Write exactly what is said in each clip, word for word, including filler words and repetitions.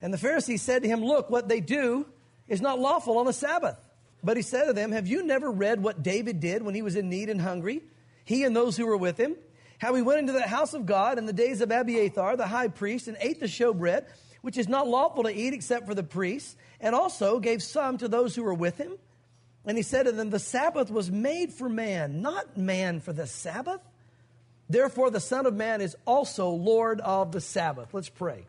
And the Pharisees said to him, look, what they do is not lawful on the Sabbath. But he said to them, have you never read what David did when he was in need and hungry, he and those who were with him? How he went into the house of God in the days of Abiathar, the high priest, and ate the showbread, which is not lawful to eat except for the priests, and also gave some to those who were with him. And he said to them, the Sabbath was made for man, not man for the Sabbath. Therefore, the Son of Man is also Lord of the Sabbath. Let's pray.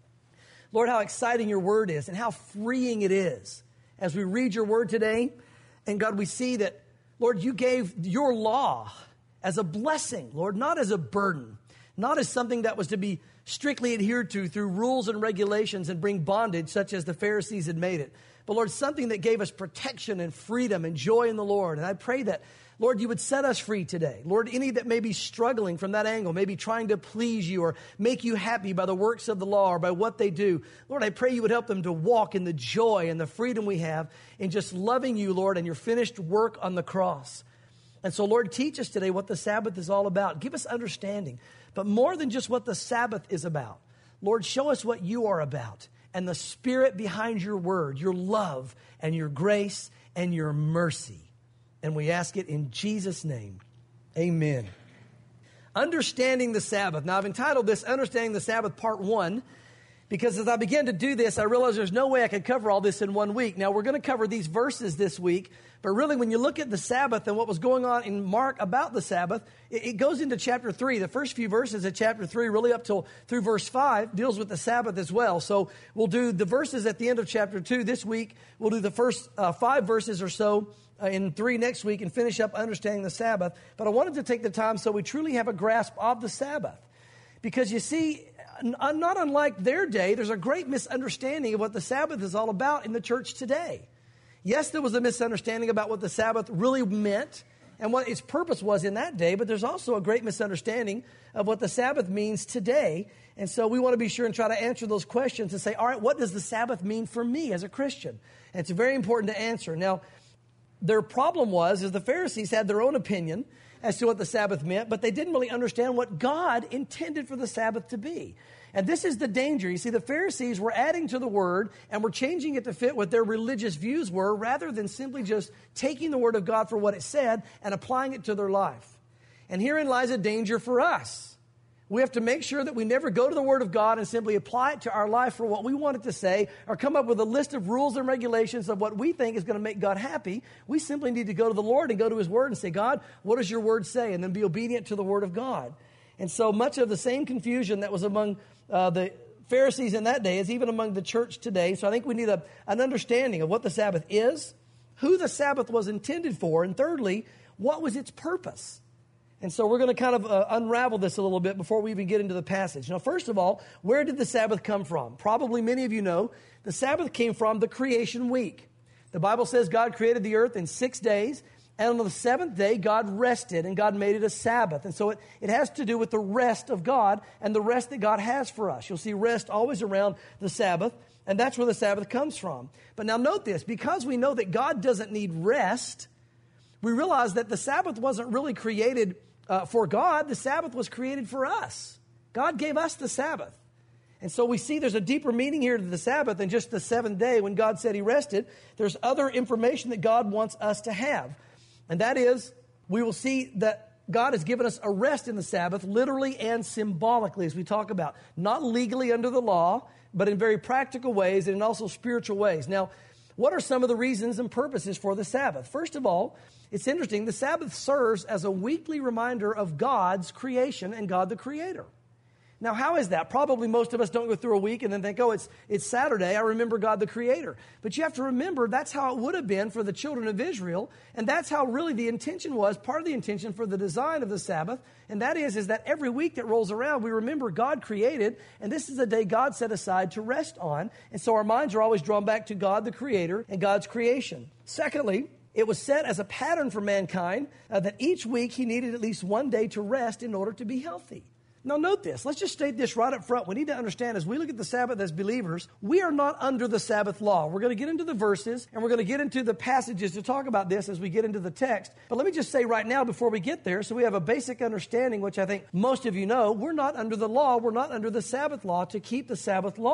Lord, how exciting your word is and how freeing it is. As we read your word today, and God, we see that, Lord, you gave your law as a blessing, Lord, not as a burden, not as something that was to be strictly adhered to through rules and regulations and bring bondage such as the Pharisees had made it. But Lord, something that gave us protection and freedom and joy in the Lord. And I pray that, Lord, you would set us free today. Lord, any that may be struggling from that angle, maybe trying to please you or make you happy by the works of the law or by what they do. Lord, I pray you would help them to walk in the joy and the freedom we have in just loving you, Lord, and your finished work on the cross. And so, Lord, teach us today what the Sabbath is all about. Give us understanding. But more than just what the Sabbath is about, Lord, show us what you are about and the spirit behind your word, your love and your grace and your mercy. And we ask it in Jesus' name. Amen. Understanding the Sabbath. Now, I've entitled this Understanding the Sabbath Part one, because as I began to do this, I realized there's no way I could cover all this in one week. Now, we're going to cover these verses this week, but really when you look at the Sabbath and what was going on in Mark about the Sabbath, it, it goes into chapter three. The first few verses of chapter three, really up till through verse five, deals with the Sabbath as well. So we'll do the verses at the end of chapter two this week. We'll do the first uh, five verses or so uh, in three next week and finish up understanding the Sabbath. But I wanted to take the time so we truly have a grasp of the Sabbath. Because you see, not unlike their day, there's a great misunderstanding of what the Sabbath is all about in the church today. Yes, there was a misunderstanding about what the Sabbath really meant and what its purpose was in that day, but there's also a great misunderstanding of what the Sabbath means today. And so we want to be sure and try to answer those questions and say, all right, what does the Sabbath mean for me as a Christian? And it's very important to answer. Now, their problem was, is the Pharisees had their own opinion as to what the Sabbath meant, but they didn't really understand what God intended for the Sabbath to be. And this is the danger. You see, the Pharisees were adding to the word and were changing it to fit what their religious views were rather than simply just taking the word of God for what it said and applying it to their life. And herein lies a danger for us. We have to make sure that we never go to the Word of God and simply apply it to our life for what we want it to say or come up with a list of rules and regulations of what we think is going to make God happy. We simply need to go to the Lord and go to His Word and say, God, what does your Word say? And then be obedient to the Word of God. And so much of the same confusion that was among uh, the Pharisees in that day is even among the church today. So I think we need a, an understanding of what the Sabbath is, who the Sabbath was intended for, and thirdly, what was its purpose? And so we're going to kind of uh, unravel this a little bit before we even get into the passage. Now, first of all, where did the Sabbath come from? Probably many of you know the Sabbath came from the creation week. The Bible says God created the earth in six days, and on the seventh day, God rested, and God made it a Sabbath. And so it, it has to do with the rest of God and the rest that God has for us. You'll see rest always around the Sabbath, and that's where the Sabbath comes from. But now note this, because we know that God doesn't need rest, we realize that the Sabbath wasn't really created uh, for God. The Sabbath was created for us. God gave us the Sabbath. And so we see there's a deeper meaning here to the Sabbath than just the seventh day when God said He rested. There's other information that God wants us to have. And that is, we will see that God has given us a rest in the Sabbath, literally and symbolically, as we talk about. Not legally under the law, but in very practical ways and in also spiritual ways. Now, what are some of the reasons and purposes for the Sabbath? First of all, it's interesting. The Sabbath serves as a weekly reminder of God's creation and God the Creator. Now, how is that? Probably most of us don't go through a week and then think, oh, it's it's Saturday, I remember God the Creator. But you have to remember that's how it would have been for the children of Israel. And that's how really the intention was, part of the intention for the design of the Sabbath. And that is, is that every week that rolls around, we remember God created. And this is a day God set aside to rest on. And so our minds are always drawn back to God the Creator and God's creation. Secondly, it was set as a pattern for mankind uh, that each week He needed at least one day to rest in order to be healthy. Now note this. Let's just state this right up front. We need to understand as we look at the Sabbath as believers, we are not under the Sabbath law. We're going to get into the verses and we're going to get into the passages to talk about this as we get into the text. But let me just say right now before we get there, so we have a basic understanding, which I think most of you know, we're not under the law. We're not under the Sabbath law to keep the Sabbath law.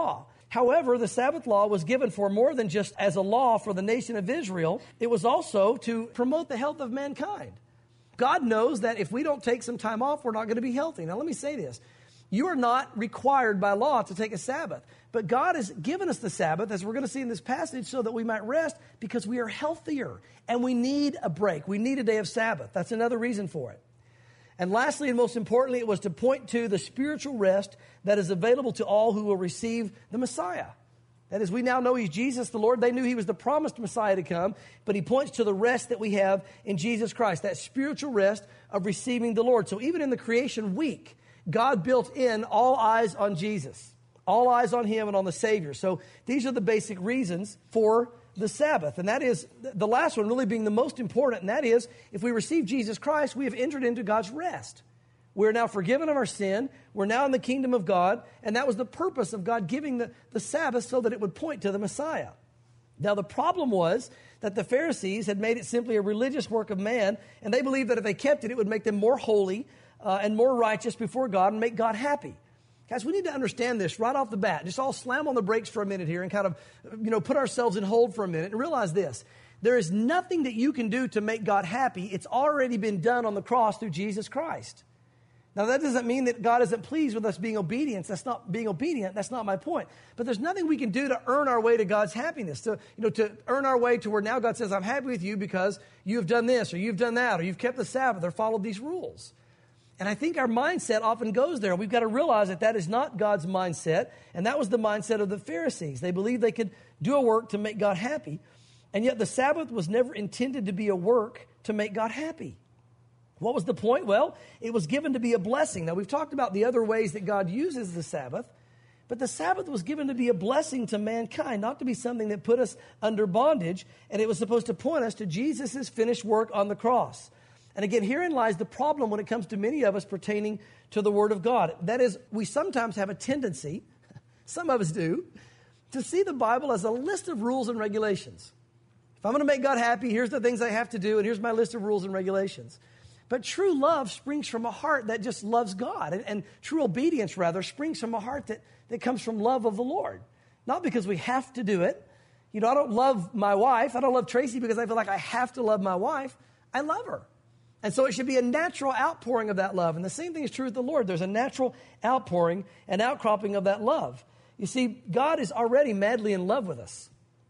However, the Sabbath law was given for more than just as a law for the nation of Israel. It was also to promote the health of mankind. God knows that if we don't take some time off, we're not going to be healthy. Now, let me say this. You are not required by law to take a Sabbath. But God has given us the Sabbath, as we're going to see in this passage, so that we might rest because we are healthier. And we need a break. We need a day of Sabbath. That's another reason for it. And lastly, and most importantly, it was to point to the spiritual rest that is available to all who will receive the Messiah. That is, we now know He's Jesus the Lord. They knew He was the promised Messiah to come, but He points to the rest that we have in Jesus Christ, that spiritual rest of receiving the Lord. So even in the creation week, God built in all eyes on Jesus, all eyes on Him and on the Savior. So these are the basic reasons for the Sabbath. And that is the last one really being the most important. And that is, if we receive Jesus Christ, we have entered into God's rest. We're now forgiven of our sin. We're now in the kingdom of God. And that was the purpose of God giving the, the Sabbath, so that it would point to the Messiah. Now, the problem was that the Pharisees had made it simply a religious work of man. And they believed that if they kept it, it would make them more holy uh, and more righteous before God and make God happy. Guys, we need to understand this right off the bat. Just all slam on the brakes for a minute here and kind of, you know, put ourselves in hold for a minute and realize this. There is nothing that you can do to make God happy. It's already been done on the cross through Jesus Christ. Now, that doesn't mean that God isn't pleased with us being obedient. That's not being obedient. That's not my point. But there's nothing we can do to earn our way to God's happiness, to, you know, to earn our way to where now God says, I'm happy with you because you've done this or you've done that or you've kept the Sabbath or followed these rules. And I think our mindset often goes there. We've got to realize that that is not God's mindset. And that was the mindset of the Pharisees. They believed they could do a work to make God happy. And yet the Sabbath was never intended to be a work to make God happy. What was the point? Well, it was given to be a blessing. Now, we've talked about the other ways that God uses the Sabbath. But the Sabbath was given to be a blessing to mankind, not to be something that put us under bondage. And it was supposed to point us to Jesus' finished work on the cross. And again, herein lies the problem when it comes to many of us pertaining to the Word of God. That is, we sometimes have a tendency, some of us do, to see the Bible as a list of rules and regulations. If I'm going to make God happy, here's the things I have to do, and here's my list of rules and regulations. But true love springs from a heart that just loves God. And, and true obedience, rather, springs from a heart that, that comes from love of the Lord. Not because we have to do it. You know, I don't love my wife. I don't love Tracy because I feel like I have to love my wife. I love her. And so it should be a natural outpouring of that love. And the same thing is true with the Lord. There's a natural outpouring and outcropping of that love. You see, God is already madly in love with us.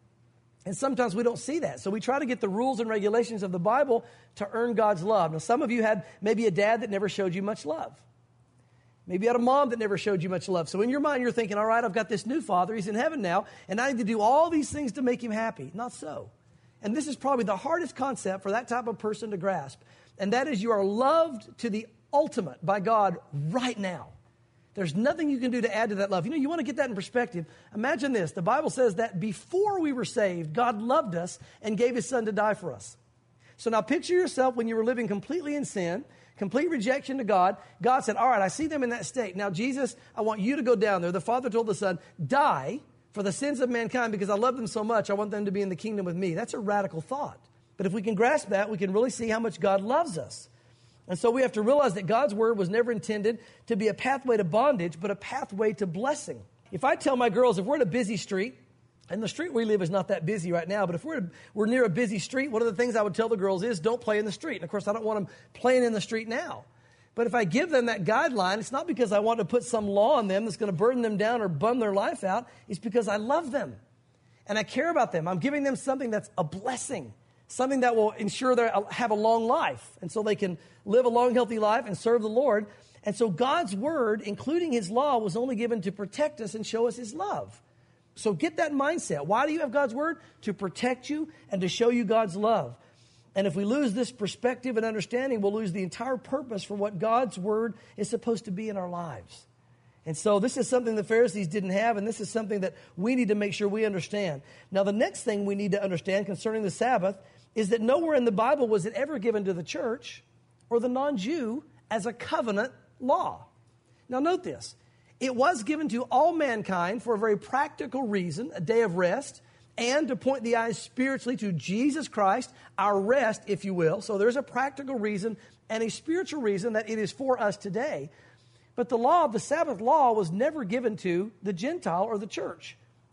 And sometimes we don't see that. So we try to get the rules and regulations of the Bible to earn God's love. Now, some of you had maybe a dad that never showed you much love. Maybe you had a mom that never showed you much love. So in your mind, you're thinking, all right, I've got this new father. He's in heaven now. And I need to do all these things to make him happy. Not so. And this is probably the hardest concept for that type of person to grasp. And that is, you are loved to the ultimate by God right now. There's nothing you can do to add to that love. You know, you want to get that in perspective. Imagine this. The Bible says that before we were saved, God loved us and gave His Son to die for us. So now picture yourself when you were living completely in sin, complete rejection to God. God said, all right, I see them in that state. Now, Jesus, I want you to go down there. The Father told the Son, die for the sins of mankind because I love them so much. I want them to be in the kingdom with me. That's a radical thought. But if we can grasp that, we can really see how much God loves us. And so we have to realize that God's word was never intended to be a pathway to bondage, but a pathway to blessing. If I tell my girls, if we're in a busy street, and the street we live is not that busy right now, but if we're, we're near a busy street, one of the things I would tell the girls is don't play in the street. And of course, I don't want them playing in the street now. But if I give them that guideline, it's not because I want to put some law on them that's going to burden them down or bum their life out. It's because I love them and I care about them. I'm giving them something that's a blessing. Something that will ensure they have a long life. And so they can live a long, healthy life and serve the Lord. And so God's word, including His law, was only given to protect us and show us His love. So get that mindset. Why do you have God's word? To protect you and to show you God's love. And if we lose this perspective and understanding, we'll lose the entire purpose for what God's word is supposed to be in our lives. And so this is something the Pharisees didn't have, and this is something that we need to make sure we understand. Now, the next thing we need to understand concerning the Sabbath is that nowhere in the Bible was it ever given to the church or the non-Jew as a covenant law. Now, note this. It was given to all mankind for a very practical reason, a day of rest, and to point the eyes spiritually to Jesus Christ, our rest, if you will. So there's a practical reason and a spiritual reason that it is for us today. But the law, the Sabbath law, was never given to the Gentile or the church.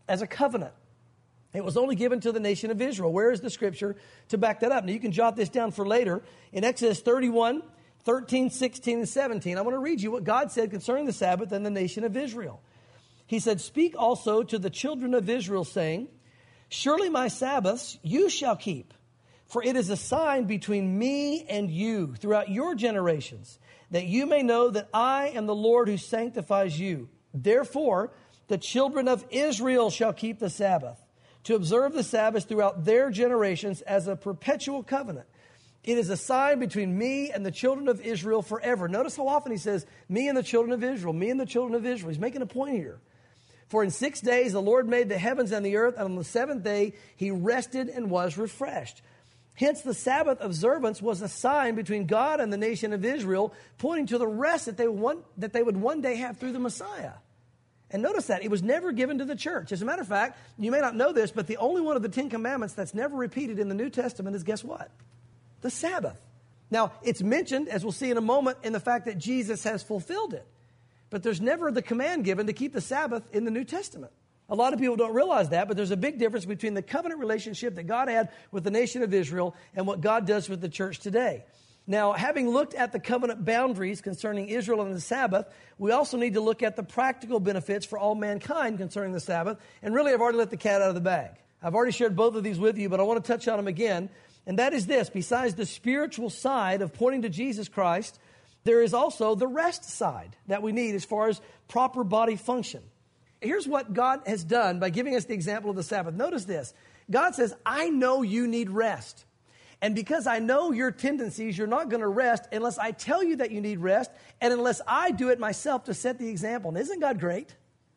as a covenant. It was only given to the nation of Israel. Where is the scripture to back that up? Now, you can jot this down for later. In Exodus thirty-one, thirteen, sixteen, and seventeen, I want to read you what God said concerning the Sabbath and the nation of Israel. He said, "Speak also to the children of Israel, saying, surely my Sabbaths you shall keep, for it is a sign between me and you throughout your generations, that you may know that I am the Lord who sanctifies you. Therefore, the children of Israel shall keep the Sabbath, to observe the Sabbath throughout their generations as a perpetual covenant. It is a sign between me and the children of Israel forever." Notice how often he says, me and the children of Israel, me and the children of Israel. He's making a point here. "For in six days the Lord made the heavens and the earth, and on the seventh day he rested and was refreshed." Hence, the Sabbath observance was a sign between God and the nation of Israel, pointing to the rest that they, want, that they would one day have through the Messiah. And notice that it was never given to the church. As a matter of fact, you may not know this, but the only one of the Ten Commandments that's never repeated in the New Testament is, guess what? The Sabbath. Now, it's mentioned, as we'll see in a moment, in the fact that Jesus has fulfilled it. But there's never the command given to keep the Sabbath in the New Testament. A lot of people don't realize that, but there's a big difference between the covenant relationship that God had with the nation of Israel and what God does with the church today. Now, having looked at the covenant boundaries concerning Israel and the Sabbath, we also need to look at the practical benefits for all mankind concerning the Sabbath. And really, I've already let the cat out of the bag. I've already shared both of these with you, but I want to touch on them again. And that is this: besides the spiritual side of pointing to Jesus Christ, there is also the rest side that we need as far as proper body function. Here's what God has done by giving us the example of the Sabbath. Notice this. God says, I know you need rest. And because I know your tendencies, you're not going to rest unless I tell you that you need rest and unless I do it myself to set the example. And isn't God great?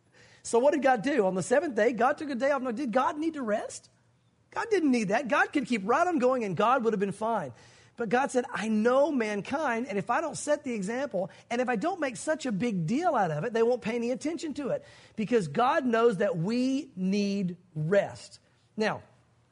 So what did God do? On the seventh day, God took a day off. Now, did God need to rest? God didn't need that. God could keep right on going and God would have been fine. But God said, I know mankind, and if I don't set the example, and if I don't make such a big deal out of it, they won't pay any attention to it. Because God knows that we need rest. Now,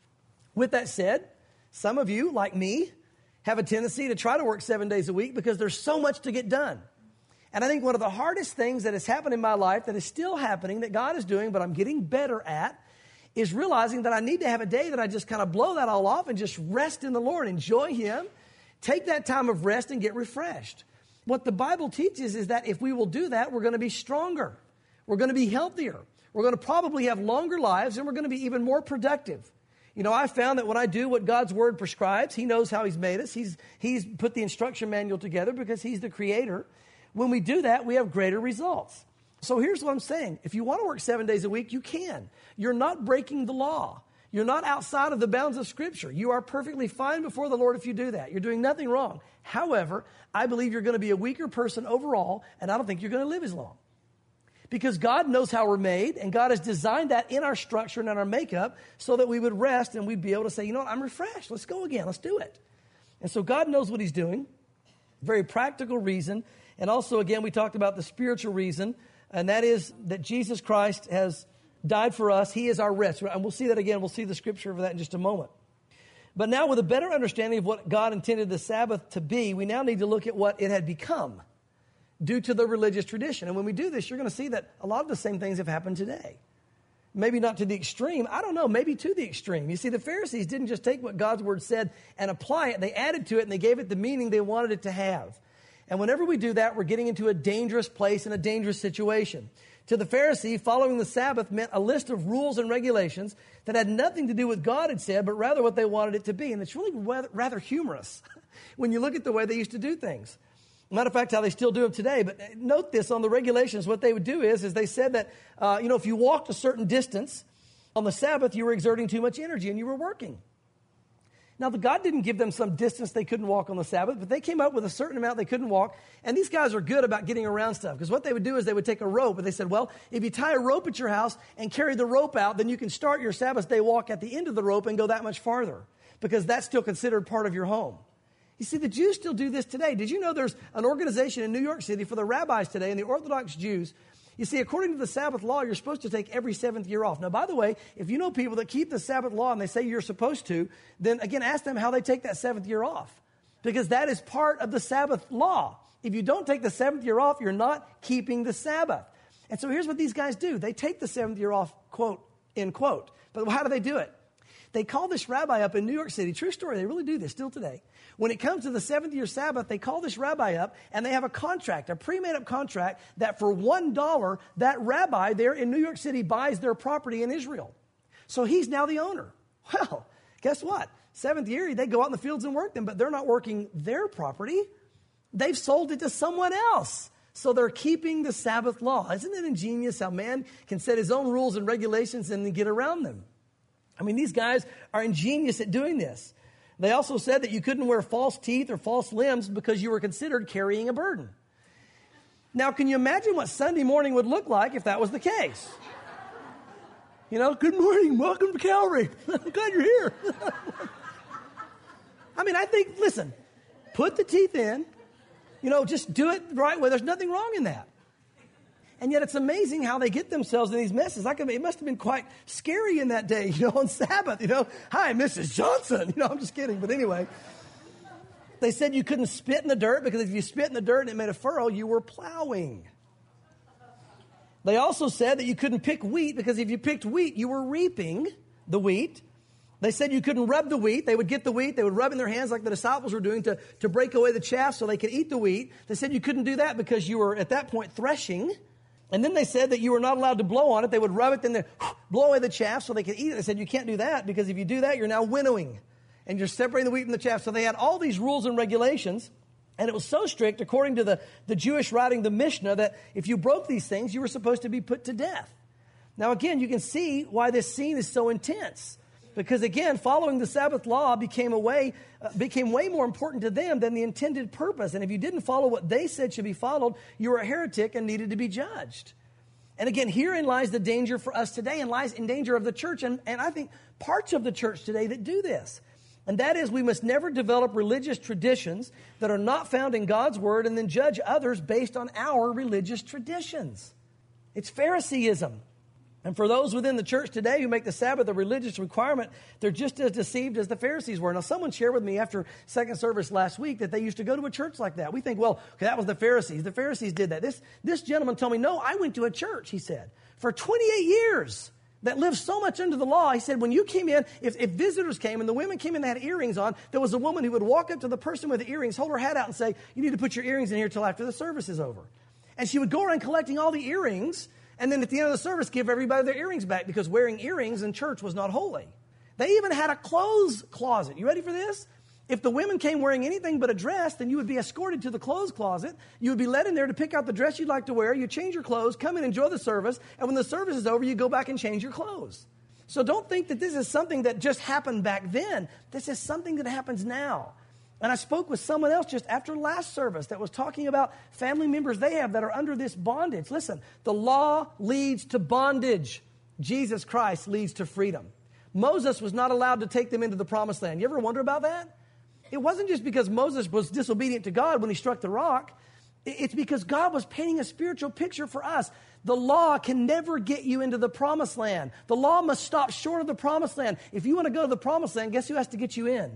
with that said, some of you, like me, have a tendency to try to work seven days a week because there's so much to get done. And I think one of the hardest things that has happened in my life, that is still happening, that God is doing, but I'm getting better at, is realizing that I need to have a day that I just kind of blow that all off and just rest in the Lord, enjoy Him, take that time of rest and get refreshed. What the Bible teaches is that if we will do that, we're going to be stronger. We're going to be healthier. We're going to probably have longer lives, and we're going to be even more productive. You know, I found that when I do what God's Word prescribes, He knows how He's made us. He's, he's put the instruction manual together because He's the Creator. When we do that, we have greater results. So here's what I'm saying. If you want to work seven days a week, you can. You're not breaking the law. You're not outside of the bounds of Scripture. You are perfectly fine before the Lord if you do that. You're doing nothing wrong. However, I believe you're going to be a weaker person overall, and I don't think you're going to live as long. Because God knows how we're made, and God has designed that in our structure and in our makeup so that we would rest and we'd be able to say, you know what, I'm refreshed. Let's go again. Let's do it. And so God knows what He's doing. Very practical reason. And also, again, we talked about the spiritual reason, and that is that Jesus Christ has died for us. He is our rest. And we'll see that again. We'll see the scripture for that in just a moment. But now, with a better understanding of what God intended the Sabbath to be, we now need to look at what it had become due to the religious tradition. And when we do this, you're going to see that a lot of the same things have happened today. Maybe not to the extreme. I don't know, maybe to the extreme. You see, the Pharisees didn't just take what God's Word said and apply it. They added to it and they gave it the meaning they wanted it to have. And whenever we do that, we're getting into a dangerous place and a dangerous situation. To the Pharisee, following the Sabbath meant a list of rules and regulations that had nothing to do with God had said, but rather what they wanted it to be. And it's really rather, rather humorous when you look at the way they used to do things. Matter of fact, how they still do them today. But note this, on the regulations, what they would do is, is they said that, uh, you know, if you walked a certain distance on the Sabbath, you were exerting too much energy and you were working. Now, the God didn't give them some distance they couldn't walk on the Sabbath, but they came up with a certain amount they couldn't walk. And these guys are good about getting around stuff, because what they would do is they would take a rope, and they said, well, if you tie a rope at your house and carry the rope out, then you can start your Sabbath day walk at the end of the rope and go that much farther, because that's still considered part of your home. You see, the Jews still do this today. Did you know there's an organization in New York City for the rabbis today and the Orthodox Jews? You see, according to the Sabbath law, you're supposed to take every seventh year off. Now, by the way, if you know people that keep the Sabbath law and they say you're supposed to, then again, ask them how they take that seventh year off, because that is part of the Sabbath law. If you don't take the seventh year off, you're not keeping the Sabbath. And so here's what these guys do. They take the seventh year off, quote, end quote. But how do they do it? They call this rabbi up in New York City. True story. They really do this still today. When it comes to the seventh year Sabbath, they call this rabbi up and they have a contract, a pre-made up contract that for one dollar, that rabbi there in New York City buys their property in Israel. So he's now the owner. Well, guess what? Seventh year, they go out in the fields and work them, but they're not working their property. They've sold it to someone else. So they're keeping the Sabbath law. Isn't it ingenious how man can set his own rules and regulations and then get around them? I mean, these guys are ingenious at doing this. They also said that you couldn't wear false teeth or false limbs because you were considered carrying a burden. Now, can you imagine what Sunday morning would look like if that was the case? You know, good morning, welcome to Calvary. I'm glad you're here. I mean, I think, listen, put the teeth in, you know, just do it the right way. There's nothing wrong in that. And yet it's amazing how they get themselves in these messes. Like, I mean, it must have been quite scary in that day, you know, on Sabbath, you know. Hi, Missus Johnson. You know, I'm just kidding. But anyway, they said you couldn't spit in the dirt because if you spit in the dirt and it made a furrow, you were plowing. They also said that you couldn't pick wheat because if you picked wheat, you were reaping the wheat. They said you couldn't rub the wheat. They would get the wheat. They would rub in their hands like the disciples were doing to, to break away the chaff so they could eat the wheat. They said you couldn't do that because you were at that point threshing. And then they said that you were not allowed to blow on it. They would rub it, then they blow away the chaff so they could eat it. They said you can't do that because if you do that, you're now winnowing. And you're separating the wheat from the chaff. So they had all these rules and regulations. And it was so strict, according to the, the Jewish writing, the Mishnah, that if you broke these things, you were supposed to be put to death. Now, again, you can see why this scene is so intense. Because, again, following the Sabbath law became a way, uh, became way more important to them than the intended purpose. And if you didn't follow what they said should be followed, you were a heretic and needed to be judged. And again, herein lies the danger for us today and lies in danger of the church. And, and I think parts of the church today that do this. And that is we must never develop religious traditions that are not found in God's word and then judge others based on our religious traditions. It's Phariseeism. And for those within the church today who make the Sabbath a religious requirement, they're just as deceived as the Pharisees were. Now, someone shared with me after second service last week that they used to go to a church like that. We think, well, okay, that was the Pharisees. The Pharisees did that. This, this gentleman told me, no, I went to a church, he said, for twenty-eight years that lived so much under the law. He said, when you came in, if, if visitors came and the women came in and had earrings on, there was a woman who would walk up to the person with the earrings, hold her hat out and say, you need to put your earrings in here till after the service is over. And she would go around collecting all the earrings. And then at the end of the service, give everybody their earrings back because wearing earrings in church was not holy. They even had a clothes closet. You ready for this? If the women came wearing anything but a dress, then you would be escorted to the clothes closet. You would be led in there to pick out the dress you'd like to wear. You change your clothes, come and enjoy the service. And when the service is over, you go back and change your clothes. So don't think that this is something that just happened back then. This is something that happens now. And I spoke with someone else just after last service that was talking about family members they have that are under this bondage. Listen, the law leads to bondage. Jesus Christ leads to freedom. Moses was not allowed to take them into the promised land. You ever wonder about that? It wasn't just because Moses was disobedient to God when he struck the rock. It's because God was painting a spiritual picture for us. The law can never get you into the promised land. The law must stop short of the promised land. If you want to go to the promised land, guess who has to get you in?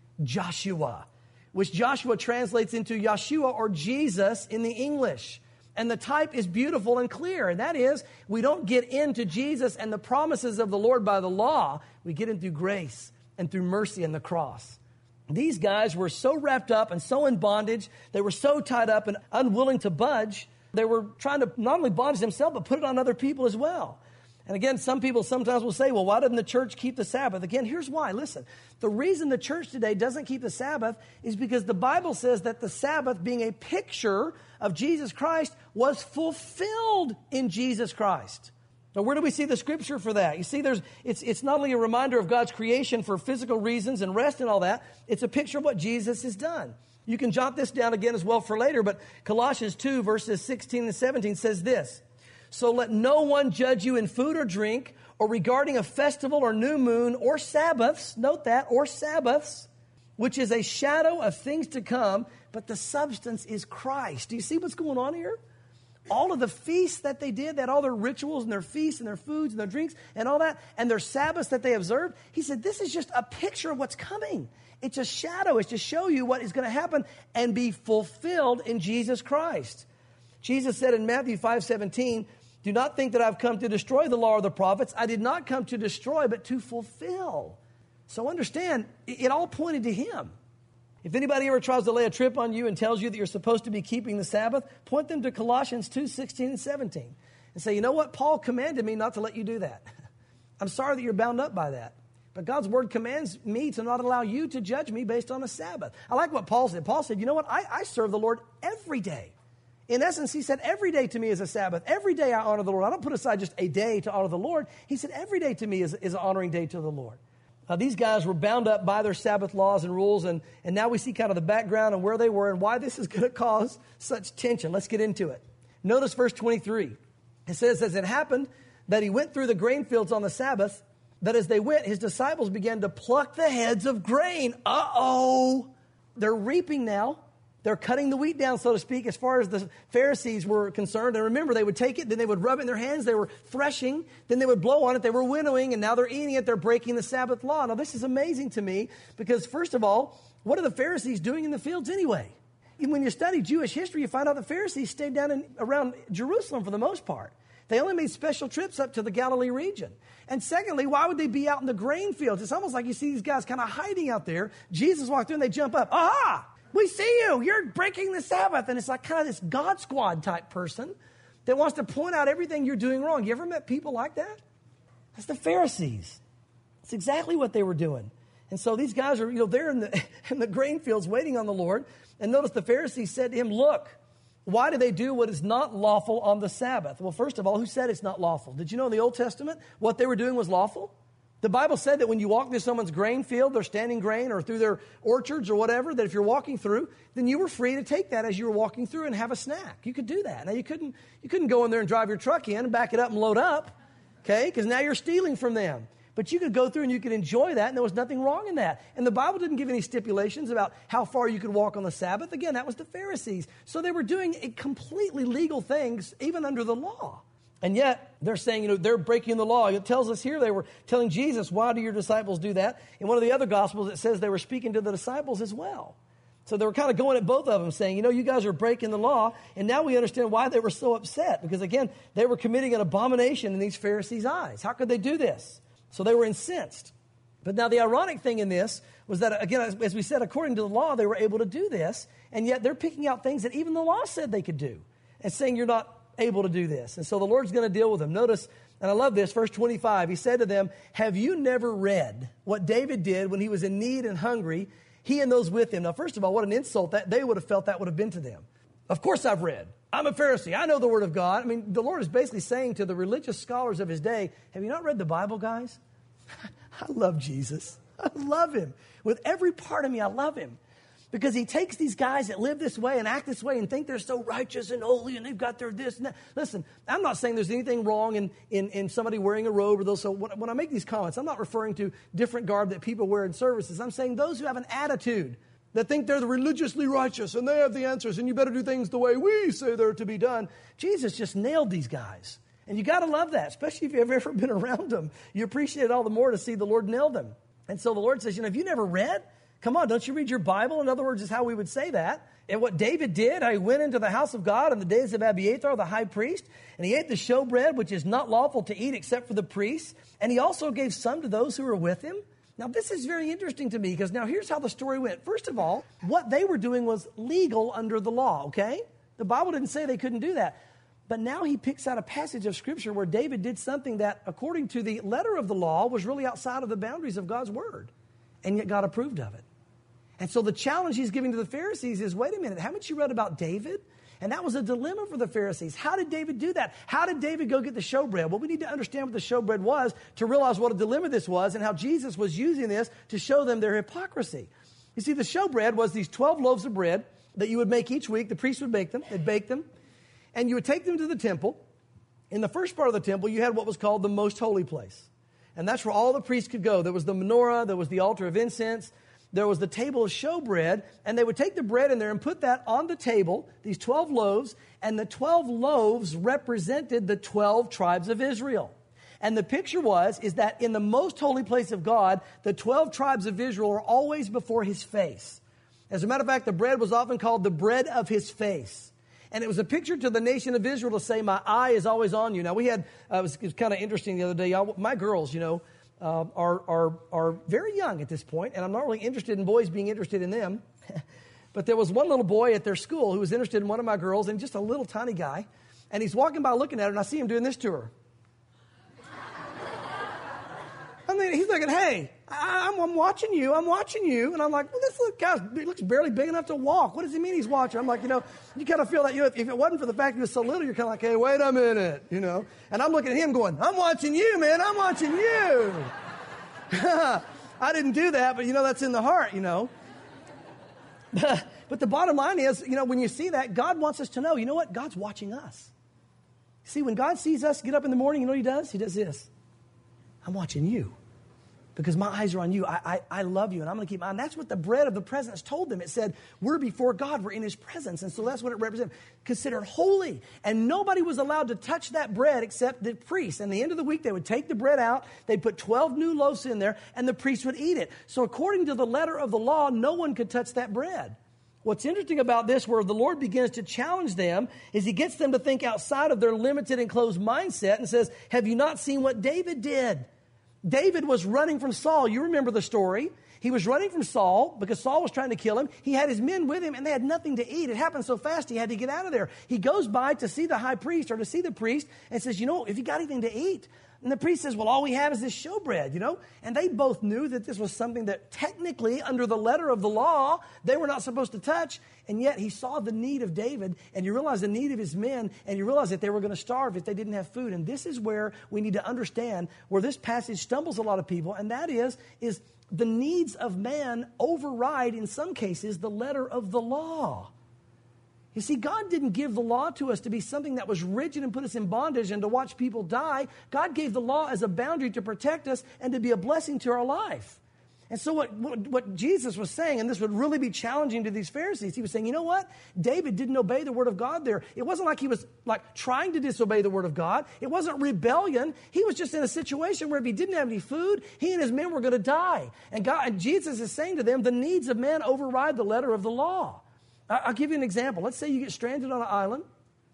Joshua, which Joshua translates into Yeshua or Jesus in the English. And the type is beautiful and clear. And that is, we don't get into Jesus and the promises of the Lord by the law. We get in through grace and through mercy and the cross. These guys were so wrapped up and so in bondage. They were so tied up and unwilling to budge. They were trying to not only bondage themselves, but put it on other people as well. And again, some people sometimes will say, well, why doesn't the church keep the Sabbath? Again, here's why. Listen, the reason the church today doesn't keep the Sabbath is because the Bible says that the Sabbath, being a picture of Jesus Christ, was fulfilled in Jesus Christ. Now, where do we see the scripture for that? You see, there's it's it's not only a reminder of God's creation for physical reasons and rest and all that. It's a picture of what Jesus has done. You can jot this down again as well for later, but Colossians two, verses sixteen and seventeen says this. So let no one judge you in food or drink or regarding a festival or new moon or Sabbaths, note that, or Sabbaths, which is a shadow of things to come, but the substance is Christ. Do you see what's going on here? All of the feasts that they did, that all their rituals and their feasts and their foods and their drinks and all that, and their Sabbaths that they observed, he said, this is just a picture of what's coming. It's a shadow. It's to show you what is going to happen and be fulfilled in Jesus Christ. Jesus said in Matthew five seventeen, Do not think that I've come to destroy the law or the prophets. I did not come to destroy, but to fulfill. So understand, it all pointed to him. If anybody ever tries to lay a trip on you and tells you that you're supposed to be keeping the Sabbath, point them to Colossians two, sixteen and seventeen. And say, you know what? Paul commanded me not to let you do that. I'm sorry that you're bound up by that. But God's word commands me to not allow you to judge me based on a Sabbath. I like what Paul said. Paul said, you know what? I, I serve the Lord every day. In essence, he said, every day to me is a Sabbath. Every day I honor the Lord. I don't put aside just a day to honor the Lord. He said, every day to me is, is an honoring day to the Lord. Now, these guys were bound up by their Sabbath laws and rules, and, and now we see kind of the background and where they were and why this is going to cause such tension. Let's get into it. Notice verse twenty-three. It says, as it happened that he went through the grain fields on the Sabbath, that as they went, his disciples began to pluck the heads of grain. Uh-oh. They're reaping now. They're cutting the wheat down, so to speak, as far as the Pharisees were concerned. And remember, they would take it, then they would rub it in their hands. They were threshing. Then they would blow on it. They were winnowing, and now they're eating it. They're breaking the Sabbath law. Now, this is amazing to me because, first of all, what are the Pharisees doing in the fields anyway? Even when you study Jewish history, you find out the Pharisees stayed down in, around Jerusalem for the most part. They only made special trips up to the Galilee region. And secondly, why would they be out in the grain fields? It's almost like you see these guys kind of hiding out there. Jesus walked through and they jump up. Aha! We see you. You're breaking the Sabbath. And it's like kind of this God squad type person that wants to point out everything you're doing wrong. You ever met people like that? That's the Pharisees. That's exactly what they were doing. And so these guys are, you know, they're in the, in the grain fields waiting on the Lord. And notice the Pharisees said to him, look, why do they do what is not lawful on the Sabbath? Well, first of all, who said it's not lawful? Did you know in the Old Testament what they were doing was lawful? The Bible said that when you walk through someone's grain field, they're standing grain, or through their orchards or whatever, that if you're walking through, then you were free to take that as you were walking through and have a snack. You could do that. Now, you couldn't, you couldn't go in there and drive your truck in and back it up and load up, okay, because now you're stealing from them. But you could go through and you could enjoy that, and there was nothing wrong in that. And the Bible didn't give any stipulations about how far you could walk on the Sabbath. Again, that was the Pharisees. So they were doing completely legal things, even under the law. And yet, they're saying, you know, they're breaking the law. It tells us here they were telling Jesus, why do your disciples do that? In one of the other Gospels, it says they were speaking to the disciples as well. So they were kind of going at both of them, saying, you know, you guys are breaking the law. And now we understand why they were so upset. Because, again, they were committing an abomination in these Pharisees' eyes. How could they do this? So they were incensed. But now the ironic thing in this was that, again, as we said, according to the law, they were able to do this. And yet they're picking out things that even the law said they could do and saying you're not able to do this. And so the Lord's going to deal with them. Notice, and I love this, verse twenty-five. He said to them, have you never read what David did when he was in need and hungry, he and those with him? Now, first of all, what an insult that they would have felt that would have been to them. Of course I've read. I'm a Pharisee. I know the Word of God. I mean, the Lord is basically saying to the religious scholars of his day, have you not read the Bible, guys? I love Jesus. I love him. With every part of me, I love him. Because he takes these guys that live this way and act this way and think they're so righteous and holy and they've got their this and that. Listen, I'm not saying there's anything wrong in, in, in somebody wearing a robe or those. So when, when I make these comments, I'm not referring to different garb that people wear in services. I'm saying those who have an attitude that think they're the religiously righteous and they have the answers and you better do things the way we say they're to be done. Jesus just nailed these guys. And you got to love that, especially if you've ever been around them. You appreciate it all the more to see the Lord nail them. And so the Lord says, you know, have you never read? Come on, don't you read your Bible? In other words, is how we would say that. And what David did, he went into the house of God in the days of Abiathar, the high priest, and he ate the showbread, which is not lawful to eat except for the priests. And he also gave some to those who were with him. Now, this is very interesting to me because now here's how the story went. First of all, what they were doing was legal under the law, okay? The Bible didn't say they couldn't do that. But now he picks out a passage of Scripture where David did something that, according to the letter of the law, was really outside of the boundaries of God's word. And yet God approved of it. And so the challenge he's giving to the Pharisees is, wait a minute, haven't you read about David? And that was a dilemma for the Pharisees. How did David do that? How did David go get the showbread? Well, we need to understand what the showbread was to realize what a dilemma this was and how Jesus was using this to show them their hypocrisy. You see, the showbread was these twelve loaves of bread that you would make each week. The priest would make them. They'd bake them. And you would take them to the temple. In the first part of the temple, you had what was called the most holy place. And that's where all the priests could go. There was the menorah. There was the altar of incense. There was the table of showbread, and they would take the bread in there and put that on the table, these twelve loaves, and the twelve loaves represented the twelve tribes of Israel. And the picture was, is that in the most holy place of God, the twelve tribes of Israel are always before his face. As a matter of fact, the bread was often called the bread of his face. And it was a picture to the nation of Israel to say, my eye is always on you. Now, we had, uh, it was, it was kind of interesting the other day. I, my girls, you know, uh, are, are, are very young at this point, and I'm not really interested in boys being interested in them. But there was one little boy at their school who was interested in one of my girls, and just a little tiny guy. And he's walking by looking at her, and I see him doing this to her. I mean, he's looking, hey, I'm, I'm watching you, I'm watching you. And I'm like, well, this little guy looks barely big enough to walk. What does he mean he's watching? I'm like, you know, you kind of feel that, you know, if, if it wasn't for the fact he was so little, you're kind of like, hey, wait a minute, you know. And I'm looking at him going, I'm watching you, man, I'm watching you. I didn't do that, but, you know, that's in the heart, you know. But the bottom line is, you know, when you see that, God wants us to know, you know what? God's watching us. See, when God sees us get up in the morning, you know what he does? He does this. I'm watching you because my eyes are on you. I, I, I love you, and I'm going to keep my eye. And that's what the bread of the presence told them. It said, we're before God. We're in his presence. And so that's what it represents. Considered holy. And nobody was allowed to touch that bread except the priest. And at the end of the week, they would take the bread out. They'd put twelve new loaves in there, and the priest would eat it. So according to the letter of the law, no one could touch that bread. What's interesting about this, where the Lord begins to challenge them, is he gets them to think outside of their limited and closed mindset and says, have you not seen what David did? David was running from Saul. You remember the story. He was running from Saul because Saul was trying to kill him. He had his men with him, and they had nothing to eat. It happened so fast, he had to get out of there. He goes by to see the high priest or to see the priest and says, you know, if you got anything to eat? And the priest says, well, all we have is this showbread, you know. And they both knew that this was something that technically, under the letter of the law, they were not supposed to touch. And yet he saw the need of David, and you realize the need of his men, and you realize that they were going to starve if they didn't have food. And this is where we need to understand where this passage stumbles a lot of people, and that is, is the needs of man override, in some cases, the letter of the law. You see, God didn't give the law to us to be something that was rigid and put us in bondage and to watch people die. God gave the law as a boundary to protect us and to be a blessing to our life. And so what, what, what Jesus was saying, and this would really be challenging to these Pharisees, he was saying, you know what? David didn't obey the word of God there. It wasn't like he was like trying to disobey the word of God. It wasn't rebellion. He was just in a situation where if he didn't have any food, he and his men were going to die. And God, and Jesus is saying to them, the needs of man override the letter of the law. I'll give you an example. Let's say you get stranded on an island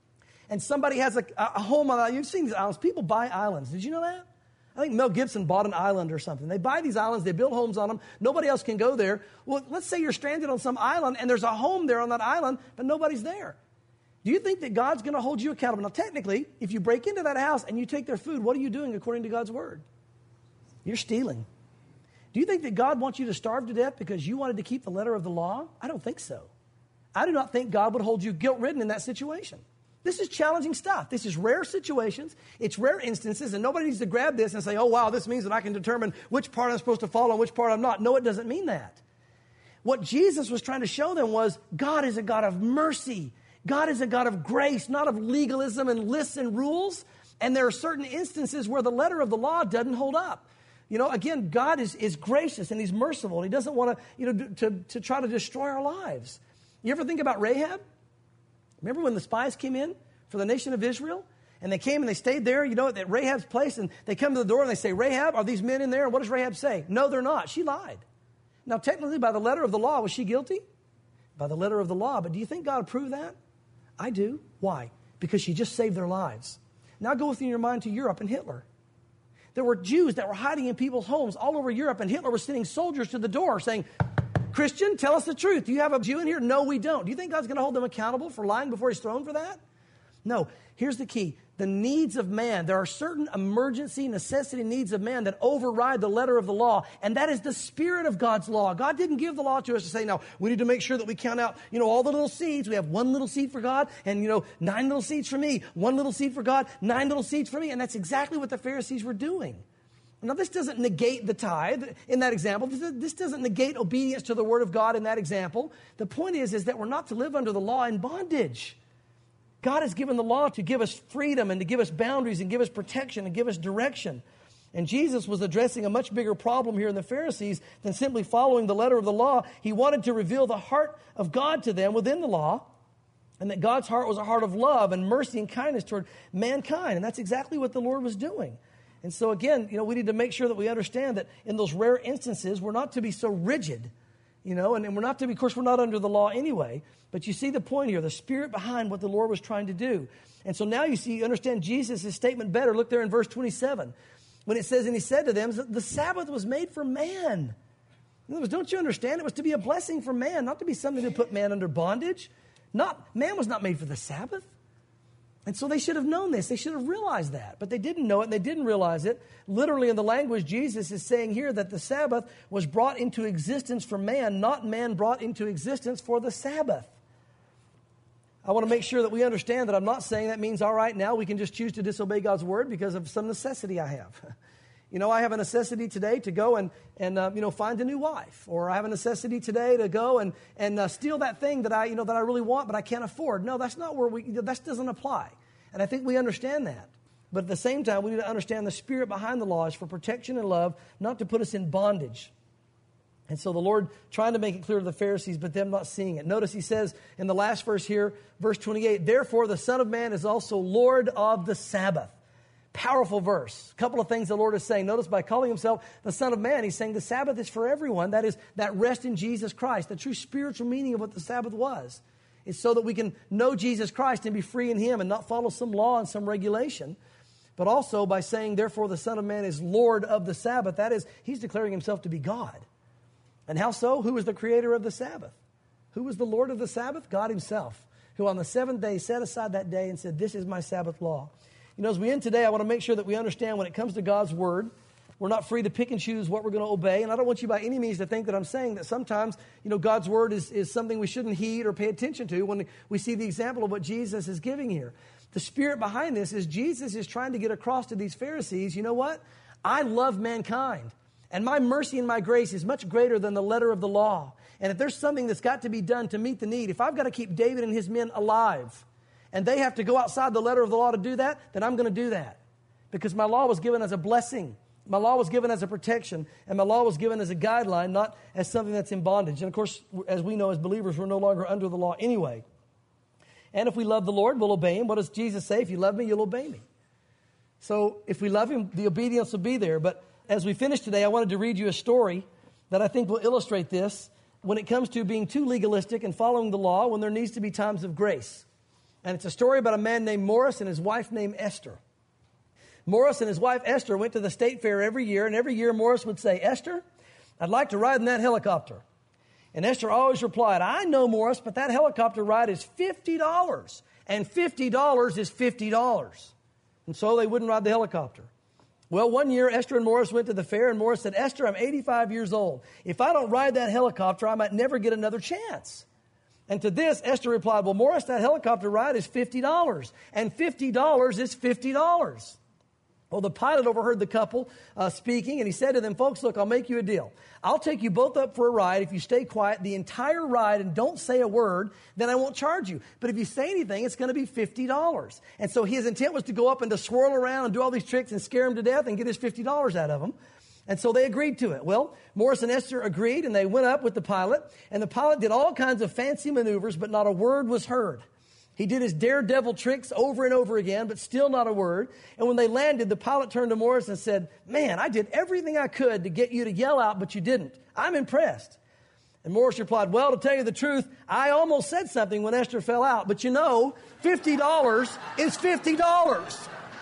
and somebody has a, a home on an island. You've seen these islands. People buy islands. Did you know that? I think Mel Gibson bought an island or something. They buy these islands. They build homes on them. Nobody else can go there. Well, let's say you're stranded on some island and there's a home there on that island, but nobody's there. Do you think that God's going to hold you accountable? Now, technically, if you break into that house and you take their food, what are you doing according to God's word? You're stealing. Do you think that God wants you to starve to death because you wanted to keep the letter of the law? I don't think so. I do not think God would hold you guilt-ridden in that situation. This is challenging stuff. This is rare situations. It's rare instances, and nobody needs to grab this and say, oh, wow, this means that I can determine which part I'm supposed to follow and which part I'm not. No, it doesn't mean that. What Jesus was trying to show them was God is a God of mercy. God is a God of grace, not of legalism and lists and rules. And there are certain instances where the letter of the law doesn't hold up. You know, again, God is, is gracious and he's merciful. And he doesn't want to, you know, to, to try to destroy our lives. You ever think about Rahab? Remember when the spies came in for the nation of Israel? And they came and they stayed there, you know, at Rahab's place. And they come to the door and they say, Rahab, are these men in there? And what does Rahab say? No, they're not. She lied. Now, technically, by the letter of the law, was she guilty? By the letter of the law. But do you think God approved that? I do. Why? Because she just saved their lives. Now go within your mind to Europe and Hitler. There were Jews that were hiding in people's homes all over Europe. And Hitler was sending soldiers to the door saying, Christian, tell us the truth. Do you have a Jew in here? No, we don't. Do you think God's going to hold them accountable for lying before he's thrown for that? No. Here's the key. The needs of man. There are certain emergency, necessity needs of man that override the letter of the law. And that is the spirit of God's law. God didn't give the law to us to say, no, we need to make sure that we count out, you know, all the little seeds. We have one little seed for God and, you know, nine little seeds for me. One little seed for God, nine little seeds for me. And that's exactly what the Pharisees were doing. Now, this doesn't negate the tithe in that example. This doesn't negate obedience to the word of God in that example. The point is, is that we're not to live under the law in bondage. God has given the law to give us freedom and to give us boundaries and give us protection and give us direction. And Jesus was addressing a much bigger problem here in the Pharisees than simply following the letter of the law. He wanted to reveal the heart of God to them within the law, and that God's heart was a heart of love and mercy and kindness toward mankind. And that's exactly what the Lord was doing. And so again, you know, we need to make sure that we understand that in those rare instances, we're not to be so rigid. You know, and, and we're not to be, of course, we're not under the law anyway, but you see the point here, the spirit behind what the Lord was trying to do. And so now you see, you understand Jesus' statement better. Look there in verse twenty-seven. When it says, and he said to them, the Sabbath was made for man. In other words, don't you understand? It was to be a blessing for man, not to be something to put man under bondage. Not, man was not made for the Sabbath. And so they should have known this. They should have realized that. But they didn't know it and they didn't realize it. Literally in the language, Jesus is saying here that the Sabbath was brought into existence for man, not man brought into existence for the Sabbath. I want to make sure that we understand that I'm not saying that means, all right, now we can just choose to disobey God's word because of some necessity I have. You know, I have a necessity today to go and, and uh, you know, find a new wife. Or I have a necessity today to go and, and uh, steal that thing that I, you know, that I really want, but I can't afford. No, that's not where we, that doesn't apply. And I think we understand that. But at the same time, we need to understand the spirit behind the law is for protection and love, not to put us in bondage. And so the Lord trying to make it clear to the Pharisees, but them not seeing it. Notice he says in the last verse here, verse twenty-eight, therefore the Son of Man is also Lord of the Sabbath. Powerful verse. A couple of things the Lord is saying. Notice by calling himself the Son of Man, he's saying the Sabbath is for everyone. That is, that rest in Jesus Christ. The true spiritual meaning of what the Sabbath was is so that we can know Jesus Christ and be free in him and not follow some law and some regulation. But also by saying, therefore the Son of Man is Lord of the Sabbath. That is, he's declaring himself to be God. And how so? Who was the creator of the Sabbath? Who was the Lord of the Sabbath? God himself, who on the seventh day set aside that day and said, this is my Sabbath law. You know, as we end today, I want to make sure that we understand when it comes to God's word, we're not free to pick and choose what we're going to obey. And I don't want you by any means to think that I'm saying that sometimes, you know, God's word is, is something we shouldn't heed or pay attention to when we see the example of what Jesus is giving here. The spirit behind this is Jesus is trying to get across to these Pharisees, you know what? I love mankind. And my mercy and my grace is much greater than the letter of the law. And if there's something that's got to be done to meet the need, if I've got to keep David and his men alive, and they have to go outside the letter of the law to do that, then I'm going to do that. Because my law was given as a blessing. My law was given as a protection. And my law was given as a guideline, not as something that's in bondage. And of course, as we know as believers, we're no longer under the law anyway. And if we love the Lord, we'll obey him. What does Jesus say? If you love me, you'll obey me. So if we love him, the obedience will be there. But as we finish today, I wanted to read you a story that I think will illustrate this when it comes to being too legalistic and following the law when there needs to be times of grace. And it's a story about a man named Morris and his wife named Esther. Morris and his wife Esther went to the state fair every year, and every year Morris would say, Esther, I'd like to ride in that helicopter. And Esther always replied, I know, Morris, but that helicopter ride is fifty dollars, and fifty dollars is fifty dollars. And so they wouldn't ride the helicopter. Well, one year, Esther and Morris went to the fair, and Morris said, Esther, I'm eighty-five years old. If I don't ride that helicopter, I might never get another chance. And to this, Esther replied, well, Morris, that helicopter ride is fifty dollars, and fifty dollars is fifty dollars. Well, the pilot overheard the couple uh, speaking, and he said to them, folks, look, I'll make you a deal. I'll take you both up for a ride if you stay quiet the entire ride and don't say a word, then I won't charge you. But if you say anything, it's going to be fifty dollars. And so his intent was to go up and to swirl around and do all these tricks and scare him to death and get his fifty dollars out of him. And so they agreed to it. Well, Morris and Esther agreed, and they went up with the pilot, and the pilot did all kinds of fancy maneuvers, but not a word was heard. He did his daredevil tricks over and over again, but still not a word. And when they landed, the pilot turned to Morris and said, man, I did everything I could to get you to yell out, but you didn't. I'm impressed. And Morris replied, well, to tell you the truth, I almost said something when Esther fell out, but you know, fifty dollars is fifty dollars.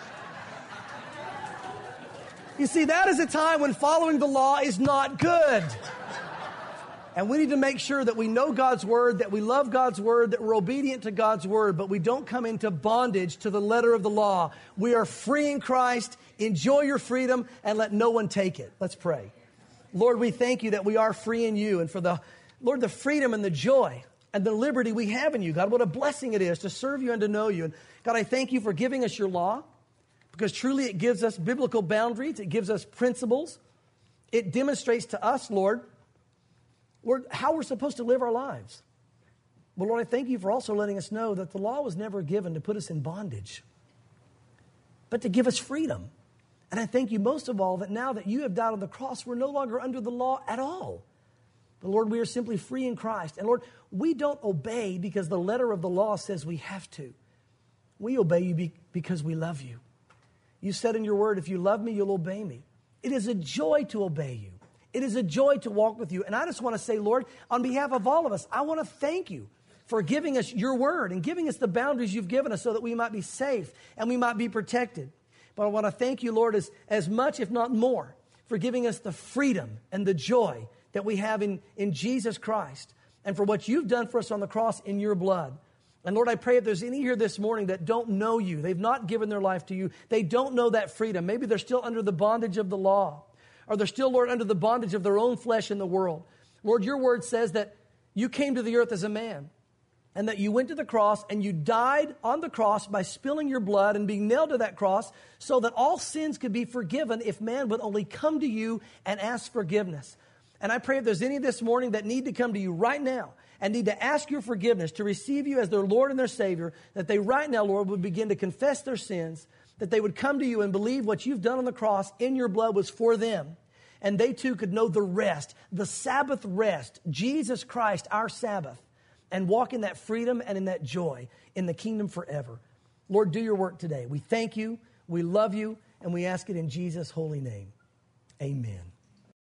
You see, that is a time when following the law is not good. And we need to make sure that we know God's word, that we love God's word, that we're obedient to God's word, but we don't come into bondage to the letter of the law. We are free in Christ. Enjoy your freedom and let no one take it. Let's pray. Lord, we thank you that we are free in you, and for the, Lord, the freedom and the joy and the liberty we have in you. God, what a blessing it is to serve you and to know you. And God, I thank you for giving us your law, because truly it gives us biblical boundaries. It gives us principles. It demonstrates to us, Lord, Lord, how we're supposed to live our lives. But Lord, I thank you for also letting us know that the law was never given to put us in bondage, but to give us freedom. And I thank you most of all that now that you have died on the cross, we're no longer under the law at all. But Lord, we are simply free in Christ. And Lord, we don't obey because the letter of the law says we have to. We obey you be- because we love you. You said in your word, if you love me, you'll obey me. It is a joy to obey you. It is a joy to walk with you. And I just want to say, Lord, on behalf of all of us, I want to thank you for giving us your word and giving us the boundaries you've given us so that we might be safe and we might be protected. But I want to thank you, Lord, as, as much, if not more, for giving us the freedom and the joy that we have in, in Jesus Christ and for what you've done for us on the cross in your blood. And Lord, I pray if there's any here this morning that don't know you, they've not given their life to you, they don't know that freedom. Maybe they're still under the bondage of the law, or they're still, Lord, under the bondage of their own flesh in the world. Lord, your word says that you came to the earth as a man and that you went to the cross and you died on the cross by spilling your blood and being nailed to that cross so that all sins could be forgiven if man would only come to you and ask forgiveness. And I pray if there's any this morning that need to come to you right now and need to ask your forgiveness, to receive you as their Lord and their Savior, that they right now, Lord, would begin to confess their sins, that they would come to you and believe what you've done on the cross in your blood was for them. And they too could know the rest, the Sabbath rest, Jesus Christ, our Sabbath, and walk in that freedom and in that joy in the kingdom forever. Lord, do your work today. We thank you, we love you, and we ask it in Jesus' holy name. Amen.